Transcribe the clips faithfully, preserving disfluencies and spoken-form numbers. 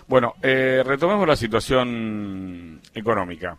Bueno, eh, retomemos la situación económica.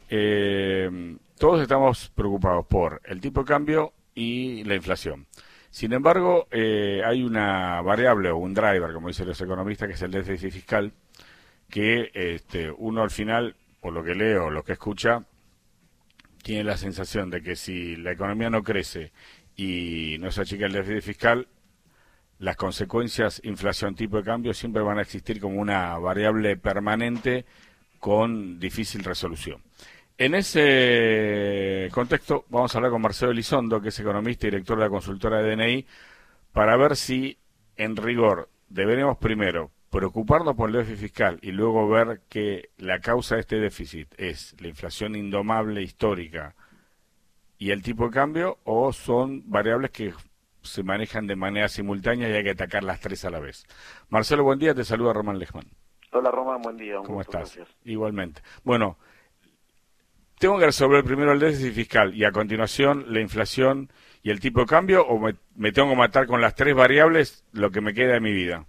Eh, todos estamos preocupados por el tipo de cambio y la inflación. Sin embargo, eh, hay una variable o un driver, como dicen los economistas, que es el déficit fiscal, que este, uno al final, por lo que leo, lo que escucha, tiene la sensación de que si la economía no crece y no se achica el déficit fiscal, las consecuencias inflación tipo de cambio siempre van a existir como una variable permanente con difícil resolución. En ese contexto vamos a hablar con Marcelo Elizondo, que es economista y director de la consultora de D N I, para ver si en rigor deberíamos primero preocuparnos por el déficit fiscal y luego ver que la causa de este déficit es la inflación indomable histórica y el tipo de cambio, o son variables que se manejan de manera simultánea y hay que atacar las tres a la vez. Marcelo, buen día, te saluda Román Lejman. Hola Román, buen día. Un ¿Cómo gusto, estás? Gracias. Igualmente. Bueno, ¿tengo que resolver primero el déficit fiscal y a continuación la inflación y el tipo de cambio, o me, me tengo que matar con las tres variables lo que me queda de mi vida?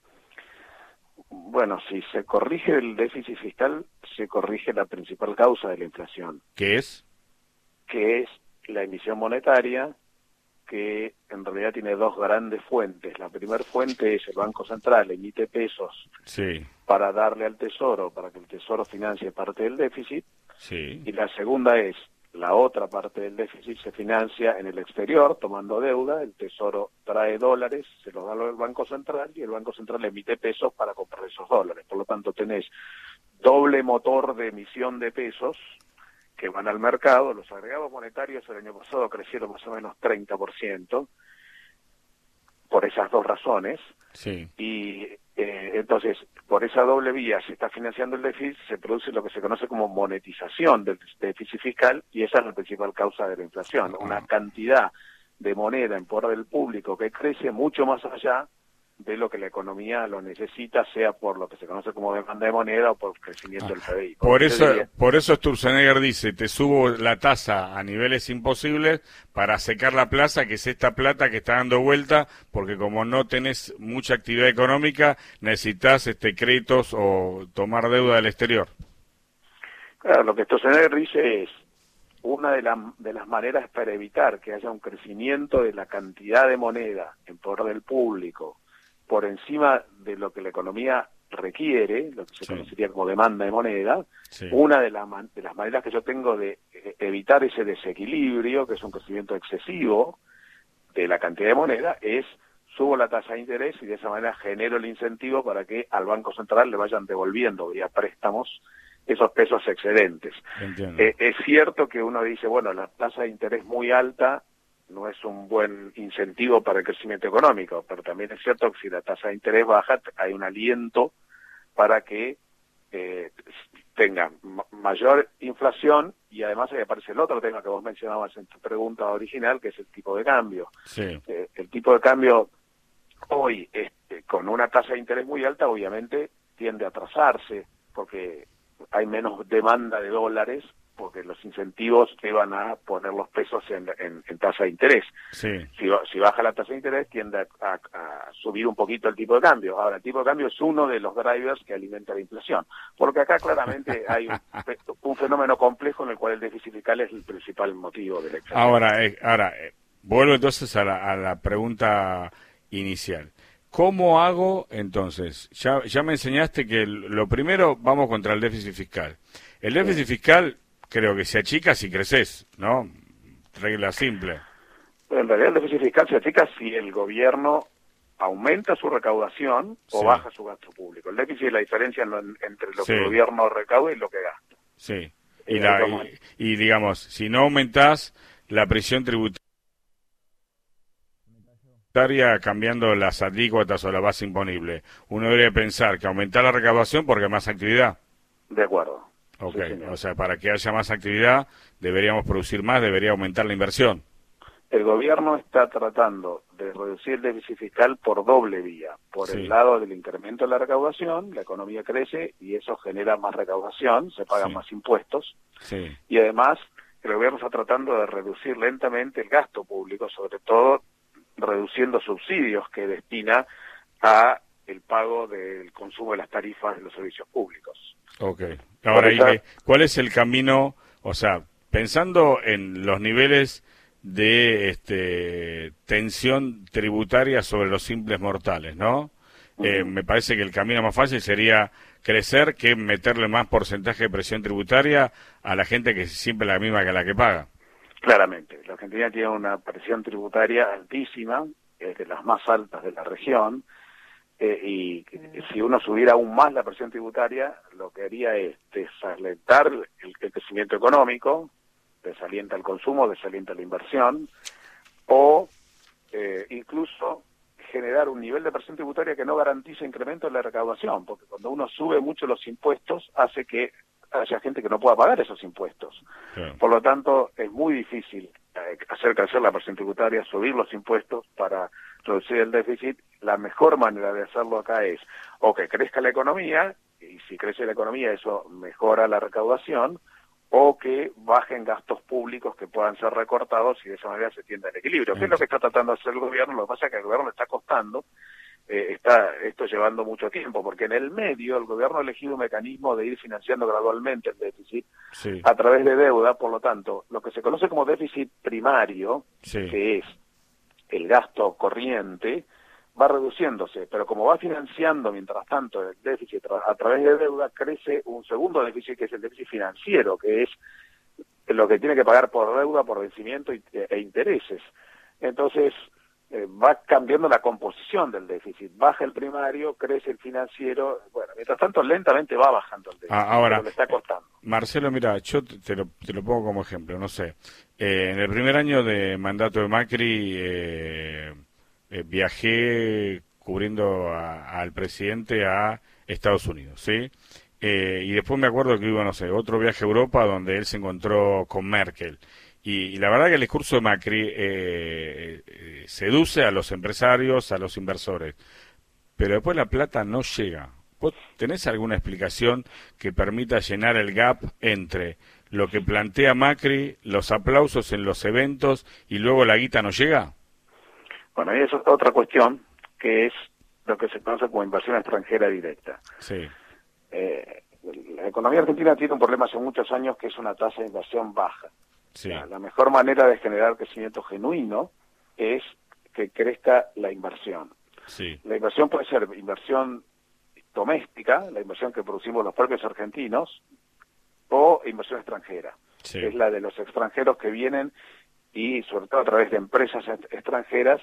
Bueno, si se corrige el déficit fiscal, se corrige la principal causa de la inflación. ¿Qué es? Que es la emisión monetaria, que en realidad tiene dos grandes fuentes. La primera fuente es el Banco Central, emite pesos Sí. para darle al Tesoro, para que el Tesoro financie parte del déficit. Sí. Y la segunda es, la otra parte del déficit se financia en el exterior, tomando deuda, el Tesoro trae dólares, se los da al Banco Central y el Banco Central emite pesos para comprar esos dólares. Por lo tanto, tenés doble motor de emisión de pesos que van al mercado. Los agregados monetarios el año pasado crecieron más o menos treinta por ciento por esas dos razones. Sí. Y eh, entonces, por esa doble vía se está financiando el déficit, se produce lo que se conoce como monetización del déficit fiscal, y esa es la principal causa de la inflación. Ah. Una cantidad de moneda en poder del público que crece mucho más allá de lo que la economía lo necesita, sea por lo que se conoce como demanda de moneda o por crecimiento Ah, del P B I. por eso, diría, por eso Sturzenegger dice, te subo la tasa a niveles imposibles para secar la plaza, que es esta plata que está dando vuelta, porque como no tenés mucha actividad económica, necesitas este créditos o tomar deuda del exterior. Claro, lo que Sturzenegger dice es, una de, la, de las maneras para evitar que haya un crecimiento de la cantidad de moneda en poder del público por encima de lo que la economía requiere, lo que se Sí. conocería como demanda de moneda, Sí. una de, la, de las maneras que yo tengo de eh, evitar ese desequilibrio, que es un crecimiento excesivo de la cantidad de moneda, es subo la tasa de interés y de esa manera genero el incentivo para que al Banco Central le vayan devolviendo vía préstamos esos pesos excedentes. Eh, es cierto que uno dice, bueno, la tasa de interés muy alta no es un buen incentivo para el crecimiento económico, pero también es cierto que si la tasa de interés baja, hay un aliento para que eh, tenga ma mayor inflación, y además ahí aparece el otro tema que vos mencionabas en tu pregunta original, que es el tipo de cambio. Sí. Eh, el tipo de cambio hoy, este, con una tasa de interés muy alta, obviamente tiende a atrasarse, porque hay menos demanda de dólares, porque los incentivos te van a poner los pesos en, en, en tasa de interés. Sí. Si, si baja la tasa de interés, tiende a, a, a subir un poquito el tipo de cambio. Ahora, el tipo de cambio es uno de los drivers que alimenta la inflación, porque acá claramente hay un, un fenómeno complejo en el cual el déficit fiscal es el principal motivo de la inflación. Ahora, eh, ahora eh, vuelvo entonces a la, a la pregunta inicial. ¿Cómo hago entonces? Ya, ya me enseñaste que lo primero, vamos contra el déficit fiscal. El déficit fiscal creo que se achica si creces, ¿no? Regla simple. Pero en realidad el déficit fiscal se achica si el gobierno aumenta su recaudación o Sí. baja su gasto público. El déficit es la diferencia en, entre lo Sí. que el gobierno recauda y lo que gasta. Sí. Y, Eh, la, como- y, y digamos, si no aumentás la presión tributaria cambiando las alícuotas o la base imponible, uno debería pensar que aumentar la recaudación porque hay más actividad. De acuerdo. Ok, Sí, señor. o sea, para que haya más actividad deberíamos producir más, debería aumentar la inversión. El gobierno está tratando de reducir el déficit fiscal por doble vía. Por Sí. el lado del incremento de la recaudación, la economía crece y eso genera más recaudación, se pagan Sí. más impuestos. Sí. Y además, el gobierno está tratando de reducir lentamente el gasto público, sobre todo reduciendo subsidios que destina a el pago del consumo de las tarifas de los servicios públicos. Ok. Ahora, ¿y cuál es el camino? O sea, pensando en los niveles de este, tensión tributaria sobre los simples mortales, ¿no? Uh-huh. Eh, me parece que el camino más fácil sería crecer que meterle más porcentaje de presión tributaria a la gente que siempre es la misma que la que paga. Claramente, la Argentina tiene una presión tributaria altísima, es de las más altas de la región, eh, y si uno subiera aún más la presión tributaria, lo que haría es desalentar el, el crecimiento económico, desalienta el consumo, desalienta la inversión, o eh, incluso generar un nivel de presión tributaria que no garantice incremento en la recaudación, porque cuando uno sube mucho los impuestos, hace que haya gente que no pueda pagar esos impuestos. Claro. Por lo tanto, es muy difícil eh, hacer crecer la presión tributaria, subir los impuestos para reducir el déficit. La mejor manera de hacerlo acá es o que crezca la economía, y si crece la economía eso mejora la recaudación, o que bajen gastos públicos que puedan ser recortados y de esa manera se tienda el equilibrio. ¿Qué es lo que está tratando de hacer el gobierno? Lo que pasa es que al gobierno le está costando, eh, está esto llevando mucho tiempo, porque en el medio el gobierno ha elegido un mecanismo de ir financiando gradualmente el déficit sí. a través de deuda, por lo tanto, lo que se conoce como déficit primario, sí. que es el gasto corriente, va reduciéndose, pero como va financiando mientras tanto el déficit a través de deuda, crece un segundo déficit que es el déficit financiero, que es lo que tiene que pagar por deuda, por vencimiento y, e intereses. Entonces eh, va cambiando la composición del déficit, baja el primario, crece el financiero, bueno, mientras tanto lentamente va bajando el déficit, ah, ahora, pero le está costando. Marcelo, mira, yo te, te, lo, te lo pongo como ejemplo, no sé, eh, en el primer año de mandato de Macri, eh, Eh, viajé cubriendo a, al presidente a Estados Unidos, ¿sí? Eh, y después me acuerdo que iba, no sé, otro viaje a Europa donde él se encontró con Merkel. Y, y la verdad que el discurso de Macri eh, eh, seduce a los empresarios, a los inversores, pero después la plata no llega. ¿Vos tenés alguna explicación que permita llenar el gap entre lo que plantea Macri, los aplausos en los eventos y luego la guita no llega? Bueno, y eso es otra cuestión, que es lo que se conoce como inversión extranjera directa. Sí. Eh, la economía argentina tiene un problema hace muchos años que es una tasa de inversión baja. Sí. La, la mejor manera de generar crecimiento genuino es que crezca la inversión. Sí. La inversión puede ser inversión doméstica, la inversión que producimos los propios argentinos, o inversión extranjera. Sí. Es la de los extranjeros que vienen y sobre todo a través de empresas extranjeras,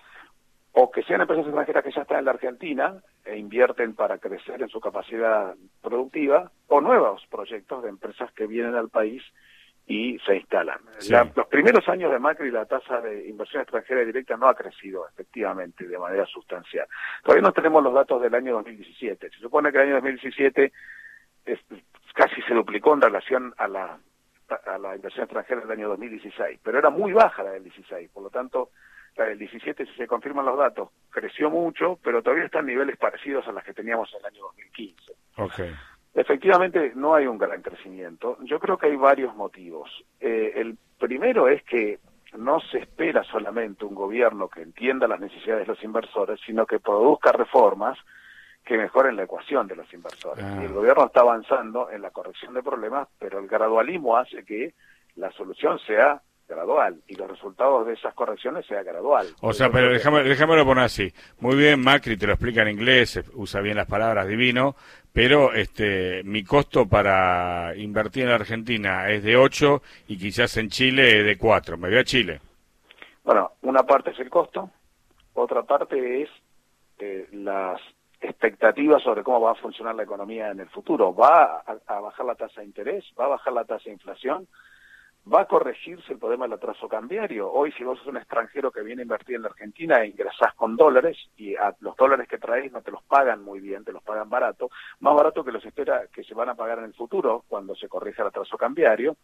o que sean empresas extranjeras que ya están en la Argentina e invierten para crecer en su capacidad productiva, o nuevos proyectos de empresas que vienen al país y se instalan. Sí. La, los primeros años de Macri la tasa de inversión extranjera directa no ha crecido efectivamente de manera sustancial. Todavía no tenemos los datos del año dos mil diecisiete. Se supone que el año dos mil diecisiete es, casi se duplicó en relación a la a la inversión extranjera del año dos mil dieciséis, pero era muy baja la del dieciséis, por lo tanto la del diecisiete, si se confirman los datos, creció mucho, pero todavía están niveles parecidos a los que teníamos en el año dos mil quince. Okay. Efectivamente no hay un gran crecimiento, yo creo que hay varios motivos. Eh, el primero es que no se espera solamente un gobierno que entienda las necesidades de los inversores, sino que produzca reformas que mejoren la ecuación de los inversores. Ah. Y el gobierno está avanzando en la corrección de problemas, pero el gradualismo hace que la solución sea gradual y los resultados de esas correcciones sea gradual. O sea, pero déjame, déjamelo poner así. Muy bien, Macri te lo explica en inglés, usa bien las palabras, divino, pero este mi costo para invertir en la Argentina es de ocho y quizás en Chile es de cuatro. Me voy a Chile. Bueno, una parte es el costo, otra parte es eh, las expectativas sobre cómo va a funcionar la economía en el futuro. ¿Va a, a bajar la tasa de interés? ¿Va a bajar la tasa de inflación? ¿Va a corregirse el problema del atraso cambiario? Hoy, si vos sos un extranjero que viene a invertir en la Argentina e ingresás con dólares y a los dólares que traes no te los pagan muy bien, te los pagan barato, más barato que los espera que se van a pagar en el futuro cuando se corrija el atraso cambiario.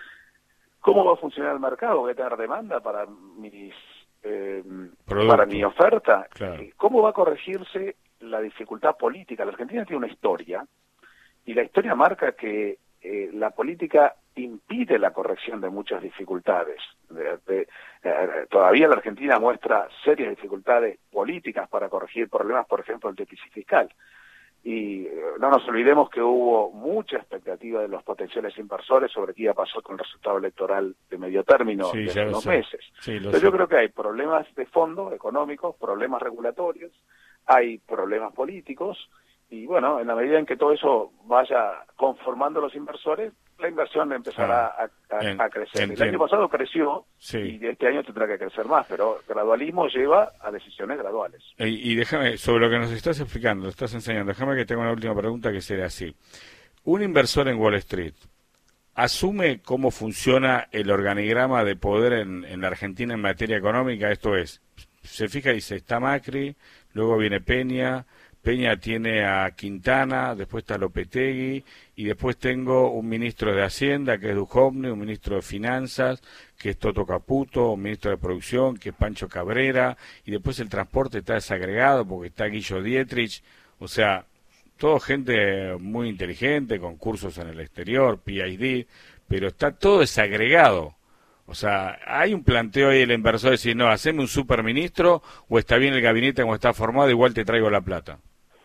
¿Cómo va a funcionar el mercado? ¿Voy a tener demanda para mis eh, para mi oferta? Claro. ¿Cómo va a corregirse la dificultad política? La Argentina tiene una historia y la historia marca que eh, la política impide la corrección de muchas dificultades. De, de, eh, todavía la Argentina muestra serias dificultades políticas para corregir problemas, por ejemplo, el déficit fiscal. Y eh, no nos olvidemos que hubo mucha expectativa de los potenciales inversores sobre qué iba a pasar con el resultado electoral de medio término sí, de unos sé. meses. Sí, Entonces sé. yo creo que hay problemas de fondo económicos, problemas regulatorios, hay problemas políticos, y bueno, en la medida en que todo eso vaya conformando a los inversores, la inversión empezará ah, a, a, en, a crecer. Entiendo. El año pasado creció, sí. Y este año tendrá que crecer más, pero gradualismo lleva a decisiones graduales. Y, y déjame, sobre lo que nos estás explicando, estás enseñando, déjame que tenga una última pregunta que será así. Un inversor en Wall Street asume cómo funciona el organigrama de poder en, en la Argentina en materia económica, esto es, se fija y dice, está Macri, luego viene Peña, Peña tiene a Quintana, después está Lopetegui, y después tengo un ministro de Hacienda, que es Duhovne, un ministro de Finanzas, que es Toto Caputo, un ministro de Producción, que es Pancho Cabrera, y después el transporte está desagregado porque está Guillo Dietrich, o sea, todo gente muy inteligente, con cursos en el exterior, P I D, pero está todo desagregado. O sea, hay un planteo ahí del inversor de decir, no, haceme un superministro, o está bien el gabinete como está formado, igual te traigo la plata.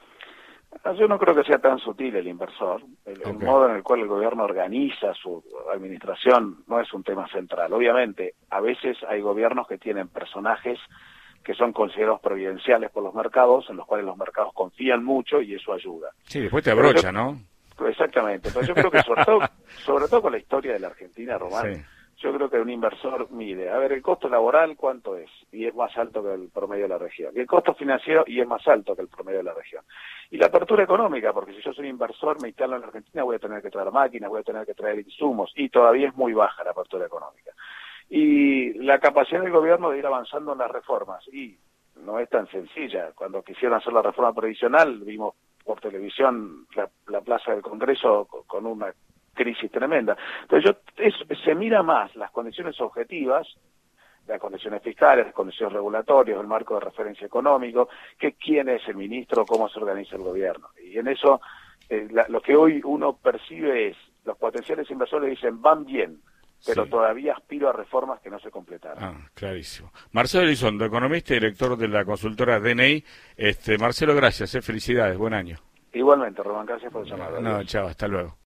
Yo no creo que sea tan sutil el inversor. El, okay. el modo en el cual el gobierno organiza su administración no es un tema central. Obviamente, a veces hay gobiernos que tienen personajes que son considerados providenciales por los mercados, en los cuales los mercados confían mucho y eso ayuda. Sí, después te abrocha, yo, ¿no? Exactamente. Pero yo creo que sobre todo, sobre todo con la historia de la Argentina, Román, sí. Yo creo que un inversor mide, a ver, el costo laboral, ¿cuánto es? Y es más alto que el promedio de la región. Y el costo financiero, y es más alto que el promedio de la región. Y la apertura económica, porque si yo soy un inversor, me instalo en la Argentina, voy a tener que traer máquinas, voy a tener que traer insumos, y todavía es muy baja la apertura económica. Y la capacidad del gobierno de ir avanzando en las reformas, y no es tan sencilla. Cuando quisieron hacer la reforma previsional, vimos por televisión la, la plaza del Congreso con una crisis tremenda. Entonces yo es, se mira más las condiciones objetivas, las condiciones fiscales, las condiciones regulatorias, el marco de referencia económico, que quién es el ministro, cómo se organiza el gobierno. Y en eso eh, la, lo que hoy uno percibe es, los potenciales inversores dicen, van bien, pero sí. Todavía aspiro a reformas que no se completaron. Ah, clarísimo. Marcelo Elizondo, economista y director de la consultora D N I. Este, Marcelo, gracias, eh, felicidades, buen año. Igualmente, Román, gracias por el llamado. No, chao, hasta luego.